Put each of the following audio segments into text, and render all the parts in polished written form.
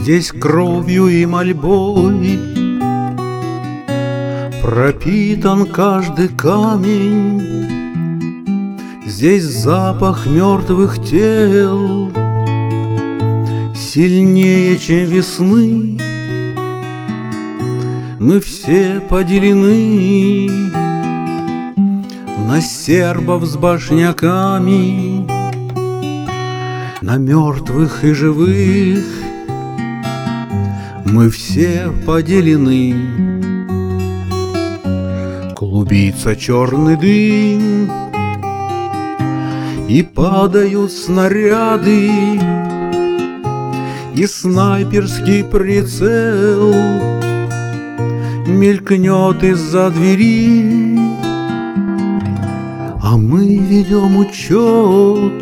Здесь кровью и мольбой пропитан каждый камень. Здесь запах мертвых тел сильнее, чем весны. Мы все поделены на сербов с башняками, на мертвых и живых. Мы все поделены. Клубится черный дым, и падают снаряды, и снайперский прицел мелькнет из-за двери. А мы ведем учет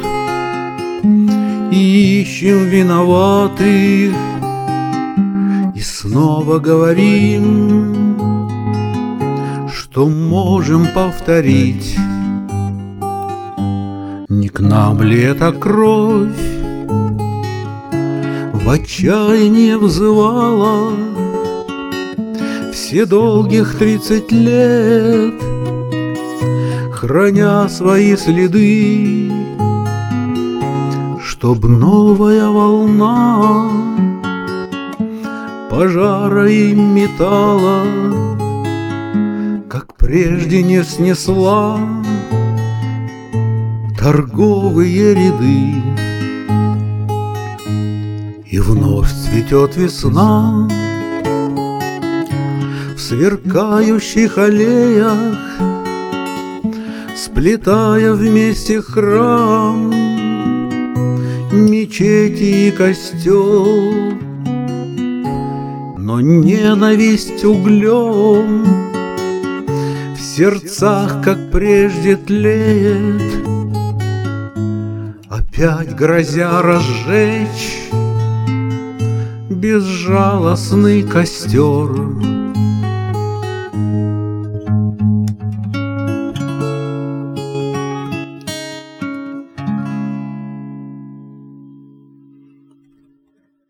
и ищем виноватых, и снова говорим, что можем повторить. Не к нам ли эта кровь в отчаянии взывала все долгих 30 лет, храня свои следы, чтоб новая волна пожара и металла, как прежде, не снесла торговые ряды. И вновь цветет весна в сверкающих аллеях, сплетая вместе храм, мечети и костел. Но ненависть углем в сердцах, как прежде, тлеет, опять грозя разжечь безжалостный костер.